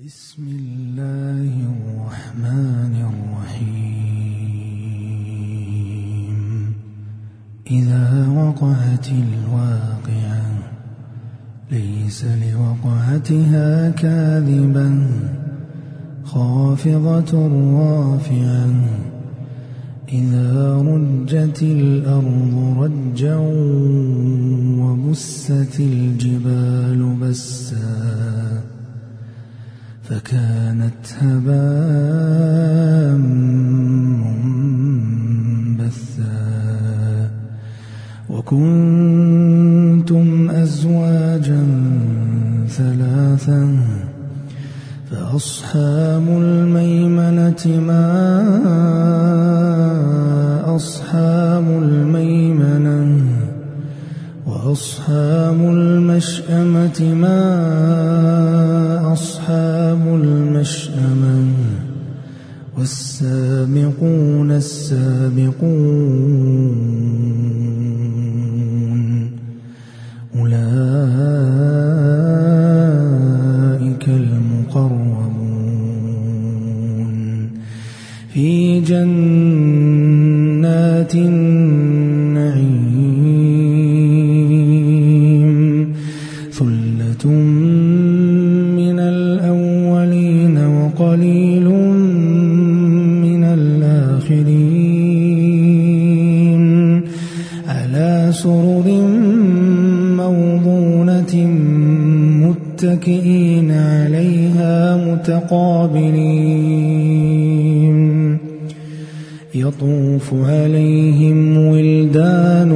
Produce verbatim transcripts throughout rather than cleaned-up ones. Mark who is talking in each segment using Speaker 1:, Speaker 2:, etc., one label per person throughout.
Speaker 1: بسم الله الرحمن الرحيم. إذا وقعت الواقعة ليس لوقعتها كاذبة خافضة رافعة إذا رجت الأرض رجا وبست الجبال بسا فكانت هباء منبثا وكنتم أزواجا ثلاثا فأصحاب الميمنة ما أصحاب الميمنة وأصحاب المشأمة ما أصحاب المشأمة والسابقون السابقون أولئك المقربون في جنات النعيم ثلة من الأولين وقليل من الآخرين على سرر موضونة متكئين عليها متقابلين يطوف عليهم ولدان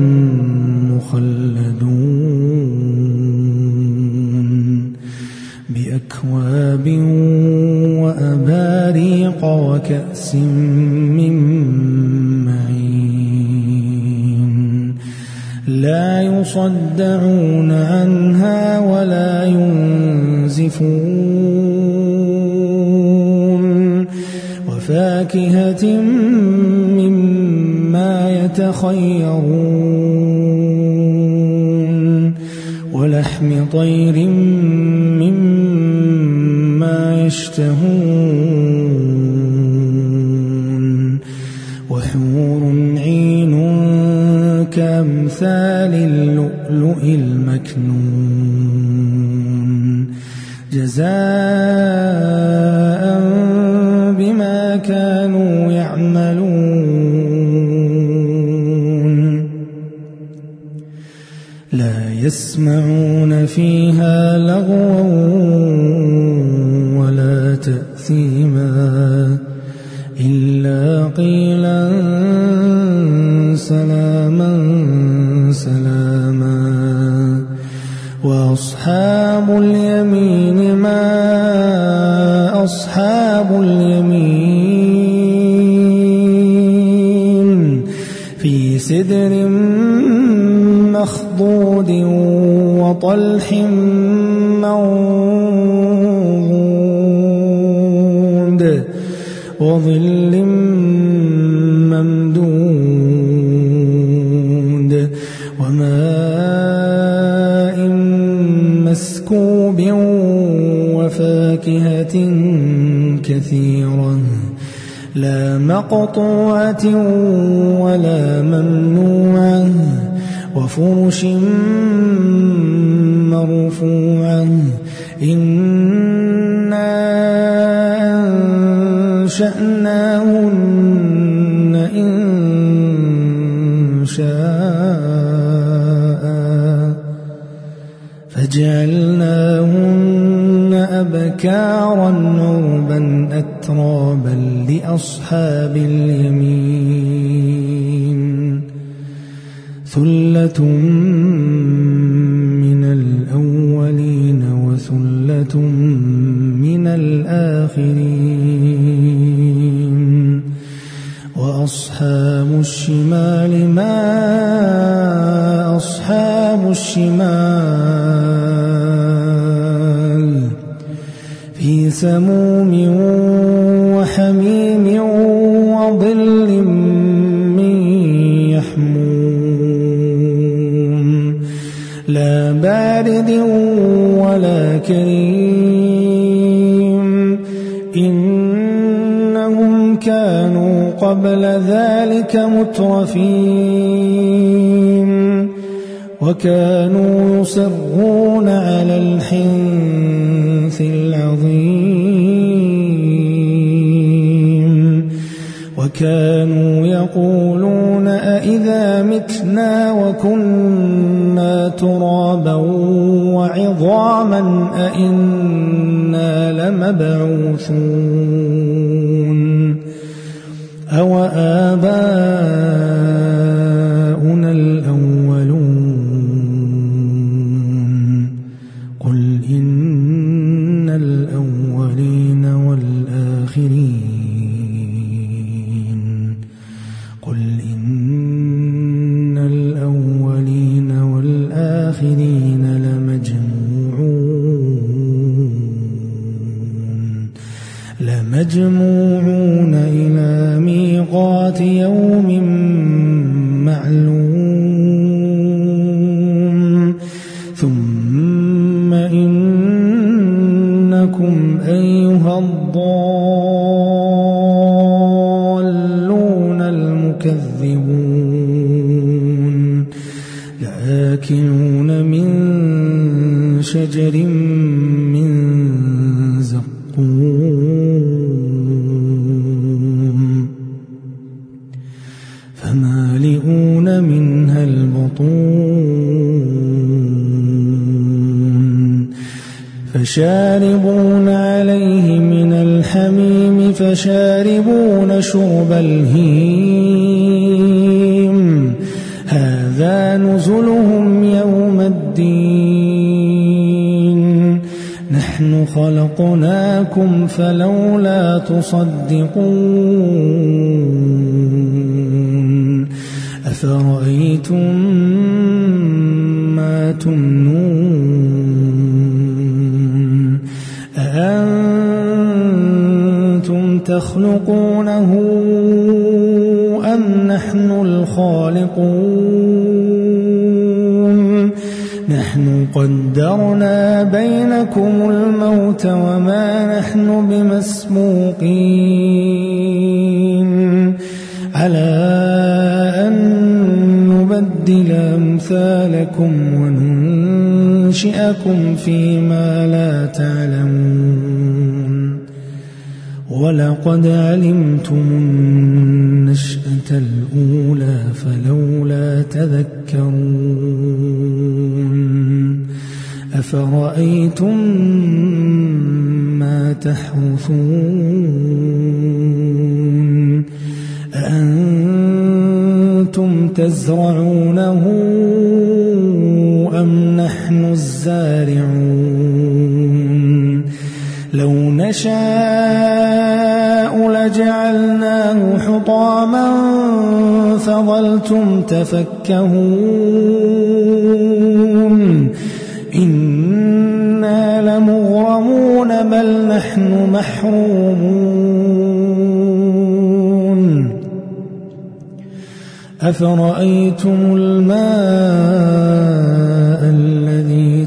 Speaker 1: مخلدون بأكواب وأباريق وكأس من معين لا يصدعون عنها ولا ينزفون وفاكهة مما يتخيرون ولحم طير مما يشتهون وحور عين كأمثال اللؤلؤ المكنون جزاء بما كانوا يعملون لا يسمعون فيها لغوا ولا تأثيما إلا قيلا سلاما سلاما وأصحاب اليمين ما أصحاب اليمين في سدر مخضود وطلح منضود وظل ممدود وماء مسكوب وفاكهة كثيرة لا مقطوعة ولا ممنوعة وفرش مرفوعة إنا أنشأناهن إن شاء فجعلناهن أبكارا عربا أترابا لأصحاب اليمين ثلة من الأولين وثلة من الآخرين وأصحاب الشمال ما أصحاب الشمال في سموم وحميم وظل من يحموم لا بارد ولا كريم قبل ذلك مترفين وكانوا يصرون على الحنث العظيم وكانوا يقولون أئذا متنا وكنا ترابا وعظاما أئنا لمبعوثون أو آباؤنا الأولون قل إن الأولين والآخرين قل إن الأولين والآخرين لمجموعون لمجموعون إلى ميقات يوم معلوم ثم إنكم أيها الضالون المكذبون لآكلون من شجر من زقوم فمالئون منها البطون فشاربون عليه من الحميم فشاربون شرب الهيم هذا نزلهم يوم الدين نحن خلقناكم فلولا تصدقون أفرأيتم ما تمنون أأنتم تخلقونه أم نحن الخالقون نحن قدرنا بينكم الموت وما نحن بمسبوقين على أن نبدل أمثالكم وننشئكم فيما لا تعلمون ولقد علمتم النشأة الأولى فلولا تذكرون أفرأيتم ما تحرثون أأنتم تزرعونه أم نحن الزارعون لو نشاء لجعلناه حطاما فظلتم تفكهون إنا لمغرمون بل نحن محرومون أفرأيتم الماء الذي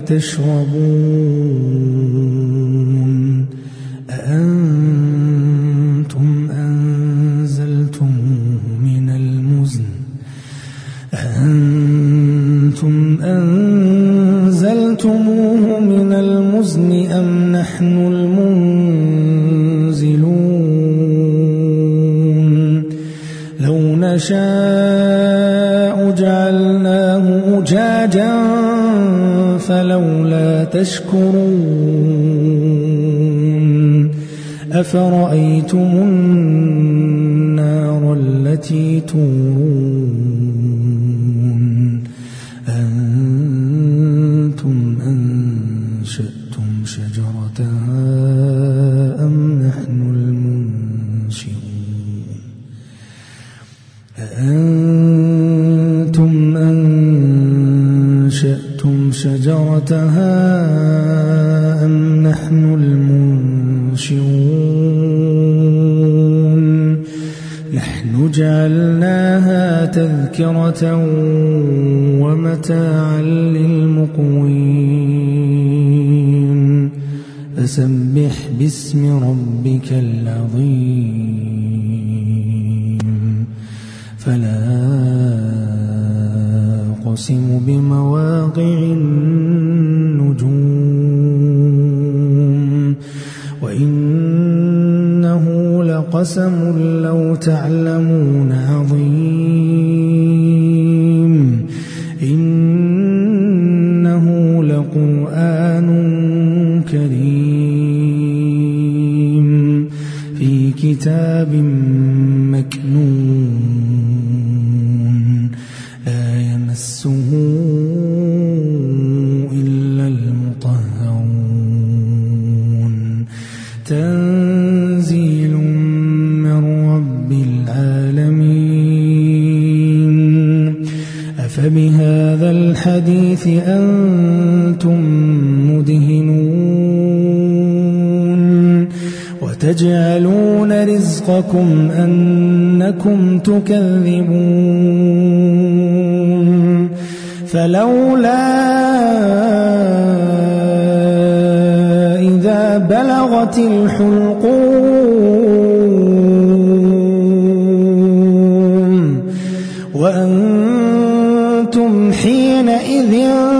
Speaker 1: تشربون أأنتم أنزلتموه من المزن أأنتم أنزلتموه من المزن أم نحن المنزلون لو نشاء جعلناه أجاجا فلولا تشكرون أفرأيتم النار التي تورون أنتم أنشأتم شجرتها أم نحن المنشئون أأنتم أنشأتم شجرتها أم نحن المنشئون نحن جعلناها تذكرة ومتاعا للمقوين فسبح باسم ربك العظيم فلا أقسم بمواقع النجوم وإنه لقسم لو تعلمون عظيم إنه لقرآن كريم في كتاب مكنون لا يمسه إلا المطهرون تنزيل من رب العالمين أفبهذا الحديث أنتم مدهنون وتجعلون رزقكم أنكم تكذبون فلولا إذا بلغت الحلقوم وأنتم حينئذ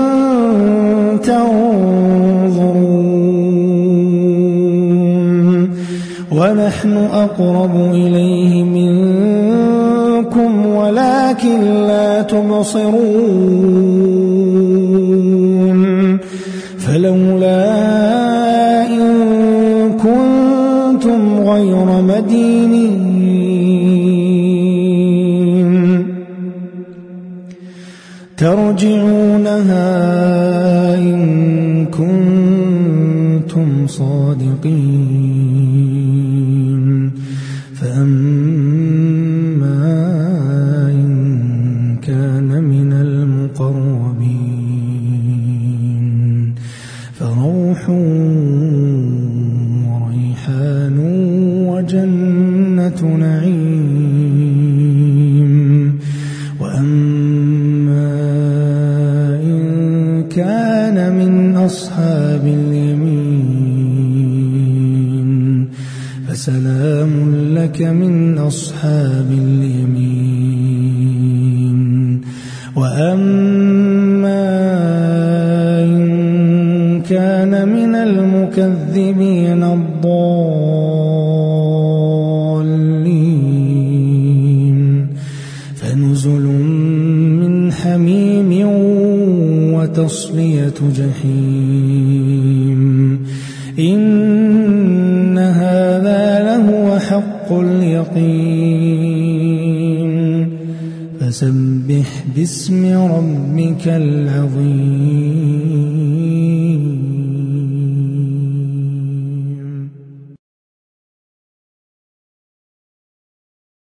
Speaker 1: تنظرون ونحن أقرب إليه منكم ولكن لا تبصرون فلولا إن كنتم غير مدينين ترجعونها إن كنتم صادقين فأما إن كان من المقربين فروح وريحان وجنة نعيم وأما إن كان من أصحاب اليمين فسلام لك من أصحاب اليمين وأما إن كان من المكذبين الضالين فنزل من حميم وتصلية جحيم إن هذا لهو حق اليقين فسبح باسم ربك العظيم